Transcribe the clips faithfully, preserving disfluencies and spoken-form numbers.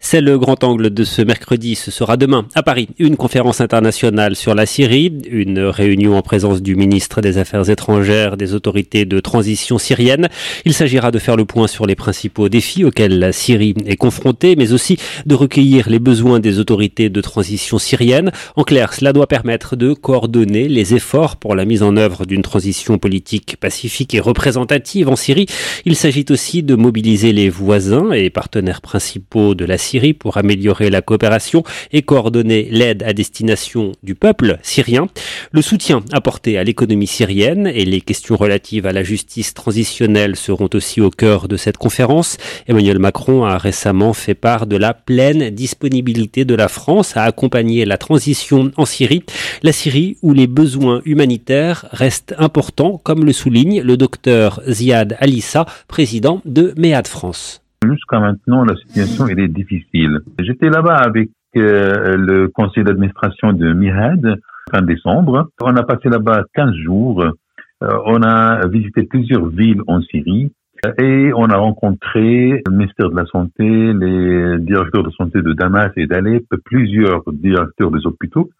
C'est le grand angle de ce mercredi. Ce sera demain à Paris. Une conférence internationale sur la Syrie, une réunion en présence du ministre des Affaires étrangères des autorités de transition syrienne. Il s'agira de faire le point sur les principaux défis auxquels la Syrie est confrontée, mais aussi de recueillir les besoins des autorités de transition syriennes. En clair, cela doit permettre de coordonner les efforts pour la mise en œuvre d'une transition politique pacifique et représentative en Syrie. Il s'agit aussi de mobiliser les voisins et partenaires principaux de la Syrie pour améliorer la coopération et coordonner l'aide à destination du peuple syrien. Le soutien apporté à l'économie syrienne et les questions relatives à la justice transitionnelle seront aussi au cœur de cette conférence. Emmanuel Macron a récemment fait part de la pleine disponibilité de la France à accompagner la transition en Syrie. La Syrie où les besoins humanitaires restent importants, comme le souligne le docteur Ziad Alissa, président de MEAD France. Jusqu'à maintenant, la situation elle est difficile. J'étais là-bas avec euh, le conseil d'administration de MEAD fin décembre. On a passé là-bas quinze jours. Euh, on a visité plusieurs villes en Syrie et on a rencontré le ministère de la Santé, les directeurs de santé de Damas et d'Alep, plusieurs directeurs des hôpitaux.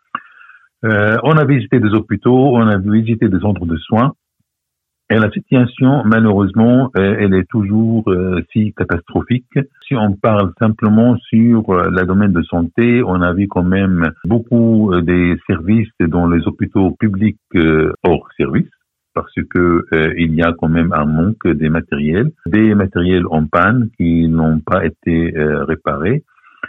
Euh, on a visité des hôpitaux, on a visité des centres de soins. Et la situation, malheureusement, euh, elle est toujours euh, si catastrophique. Si on parle simplement sur euh, le domaine de santé, on a vu quand même beaucoup euh, des services dans les hôpitaux publics euh, hors service, parce que euh, il y a quand même un manque des matériels, des matériels en panne qui n'ont pas été euh, réparés,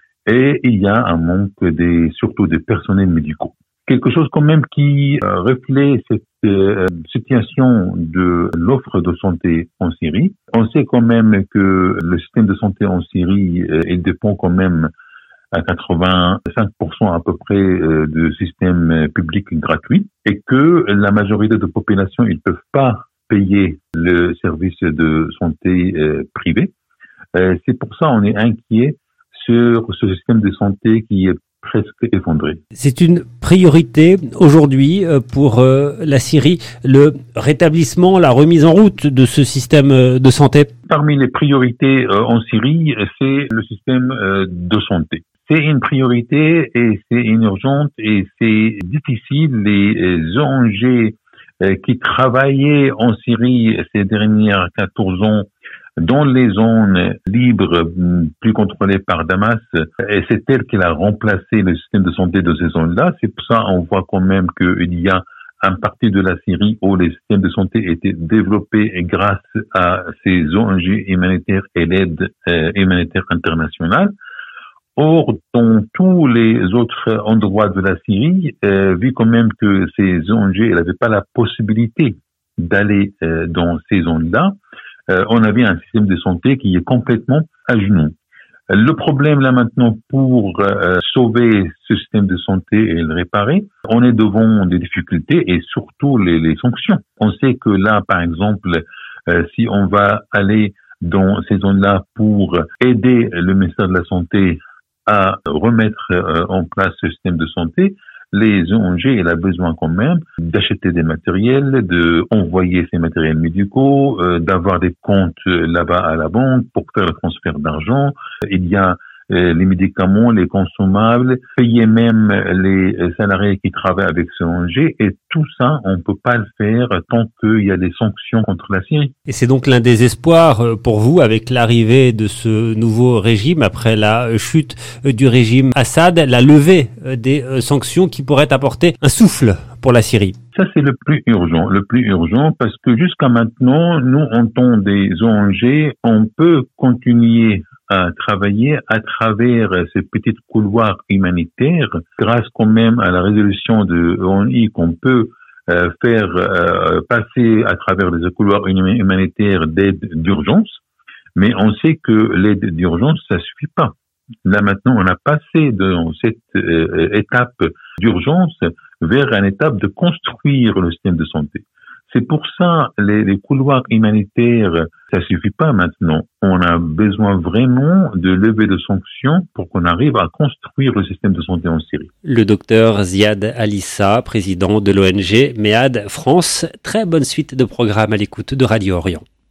et il y a un manque des, surtout des personnels médicaux. Quelque chose quand même qui euh, reflète cette euh, situation de l'offre de santé en Syrie. On sait quand même que le système de santé en Syrie, euh, il dépend quand même à quatre-vingt-cinq pour cent à peu près euh, de système public gratuit et que la majorité de la population, ils peuvent pas payer le service de santé euh, privé. Euh, c'est pour ça on est inquiet sur ce système de santé qui est presque effondré. C'est une priorité aujourd'hui pour la Syrie, le rétablissement, la remise en route de ce système de santé. Parmi les priorités en Syrie, c'est le système de santé. C'est une priorité et c'est une urgente et c'est difficile. Les O N G qui travaillaient en Syrie ces dernières quatorze ans dans les zones libres, plus contrôlées par Damas, et c'est elle qui a remplacé le système de santé de ces zones-là. C'est pour ça qu'on voit quand même qu'il y a une partie de la Syrie où les systèmes de santé étaient développés grâce à ces O N G humanitaires et l'aide euh, humanitaire internationale. Or, dans tous les autres endroits de la Syrie, euh, vu quand même que ces O N G n'avaient pas la possibilité d'aller euh, dans ces zones-là, Euh, on avait un système de santé qui est complètement à genoux. Le problème là maintenant pour euh, sauver ce système de santé et le réparer, on est devant des difficultés et surtout les, les sanctions. On sait que là, par exemple, euh, si on va aller dans ces zones-là pour aider le ministère de la Santé à remettre euh, en place ce système de santé, les O N G, il a besoin quand même d'acheter des matériels, d'envoyer ces matériels médicaux, euh, d'avoir des comptes là-bas à la banque pour faire le transfert d'argent. Il y a euh, les médicaments, les consommables, payer même les salariés qui travaillent avec ce O N G. Et tout ça, on ne peut pas le faire tant qu'il y a des sanctions contre la Syrie. Et c'est donc l'un des espoirs pour vous avec l'arrivée de ce nouveau régime après la chute du régime Assad, la levée des sanctions qui pourraient apporter un souffle pour la Syrie. Ça, c'est le plus urgent, le plus urgent parce que jusqu'à maintenant, nous, en tant des O N G, on peut continuer à travailler à travers ces petits couloirs humanitaires grâce quand même à la résolution de l'O N U qu'on peut euh, faire euh, passer à travers les couloirs humanitaires d'aide d'urgence. Mais on sait que l'aide d'urgence, ça suffit pas. Là maintenant, on a passé de cette euh, étape d'urgence vers une étape de construire le système de santé. C'est pour ça les, les couloirs humanitaires, ça suffit pas maintenant. On a besoin vraiment de lever de sanctions pour qu'on arrive à construire le système de santé en Syrie. Le docteur Ziad Alissa, président de l'O N G MEAD France. Très bonne suite de programme à l'écoute de Radio Orient.